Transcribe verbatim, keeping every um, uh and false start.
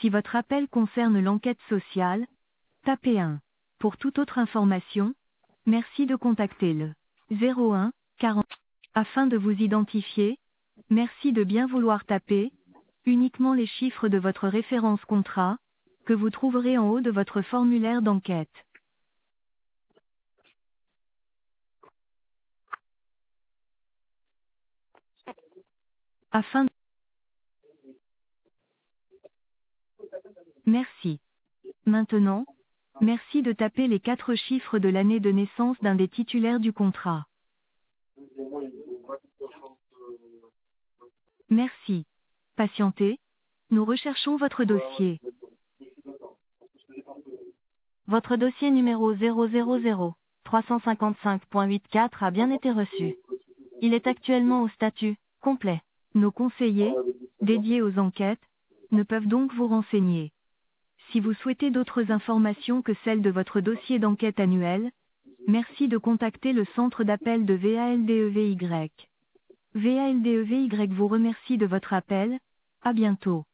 Si votre appel concerne l'enquête sociale, tapez un. Pour toute autre information, merci de contacter le zéro un quarante. Afin de vous identifier, merci de bien vouloir taper uniquement les chiffres de votre référence contrat, que vous trouverez en haut de votre formulaire d'enquête. Afin de... Merci. Maintenant, merci de taper les quatre chiffres de l'année de naissance d'un des titulaires du contrat. Merci. Patientez. Nous recherchons votre dossier. Votre dossier numéro zéro zéro zéro trois cent cinquante-cinq point quatre a bien été reçu. Il est actuellement au statut complet. Nos conseillers, dédiés aux enquêtes, ne peuvent donc vous renseigner. Si vous souhaitez d'autres informations que celles de votre dossier d'enquête annuel, merci de contacter le centre d'appel de V A L D E V Y. V A L D E V Y vous remercie de votre appel. À bientôt.